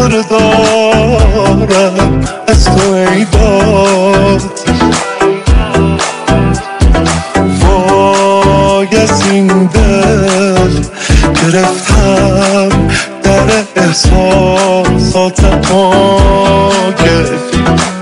منتظر دارم از تو ای داد. وای از این دل گرفتم در احساسات آگه